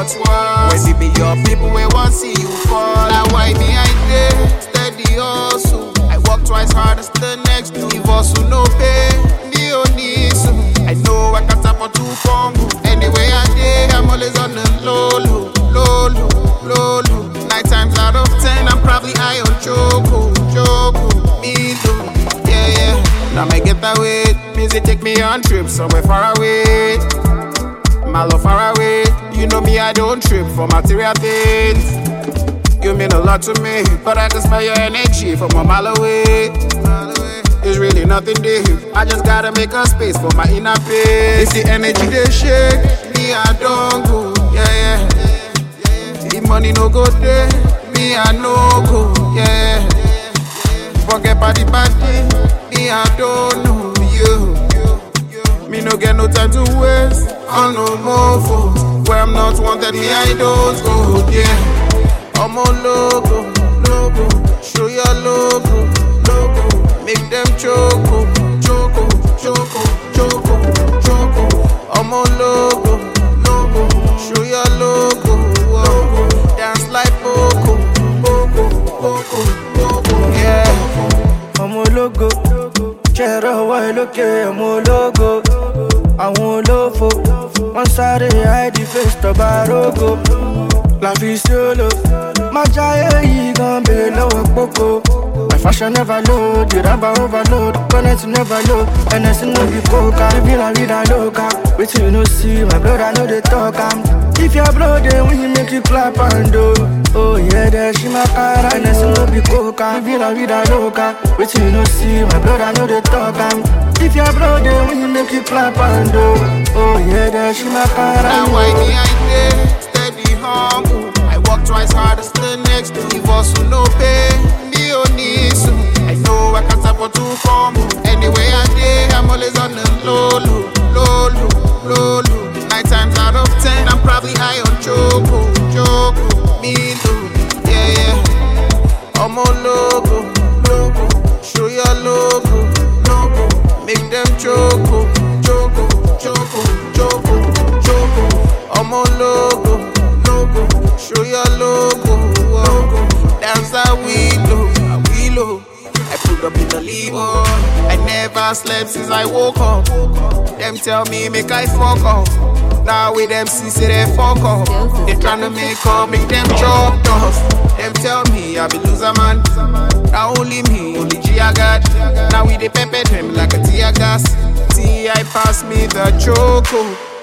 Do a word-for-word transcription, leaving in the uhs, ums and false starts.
what's worse. When it be your people, we won't see you fall. Now why me I did steady hustle. I work twice harder than the next two. If hustle no pay, me only so. I know I can tap on two combo. Anyway I did, I'm always on the low low, low low, low low. Nine times out of ten, I'm probably high on choco, choco, me low. Yeah, yeah. Now I get that way. Music take me on trips somewhere far away. My love far away. You know me, I don't trip for material things. You mean a lot to me, but I can smell your energy from a mile away. It's really nothing deep. I just gotta make a space for my inner peace. If the energy they shake, me I don't go. Yeah, yeah. The money no go there, me I no go. Yeah. Forget party party, me I don't know you. Me no get no time to waste on no more food. Where I'm not wanted, me I don't go. Yeah. I'm on logo, logo. Show your logo, logo. Make them choco, choco, choco, choco, choco. I'm on logo, logo. Show your logo, logo. Dance like Poco, Poco, Poco, Poco. Yeah. I'm on logo. Chero wa loke, I'm on logo. I want lofo. One side I the face to barogo. La vie solo. My giant he gon' be low poco. My fashion never low, the rubber overload. Connect never low, and I see no be coca. Living la vida loca. Wait till you no see my blood, I know they talk. I'm if your blood, then when you make you clap and do. Oh yeah, there's she my car, and I see no be coca. Living la vida loca. Wait till you no see my blood, I know they talk. I'm if your blood, then when you make you clap and do. Oh yeah, there's she my car. Now why me I did steady humble. I work twice harder than the next two. If hustle no pay, me only so. I know I can tap on two combo. Anyway I did, I'm always on the low low, low low, low low. Nine times out of ten, I'm probably high on choco, choco, me low. Yeah, yeah. I'm on logo, logo. Show your logo, logo. Make them choco, choco, choco, choco, choco. I'm on logo, logo. Show your logo, logo. Dance a willow, a willow. I put up in the liver. I never slept since I woke up. Them tell me make I fuck off. Now with them see say they fuck off. They tryna make up, make them chop dust. Them tell me I be loser man. Now only me, only G I got. Now we they pepper them like a tear gas. T I pass me the choco.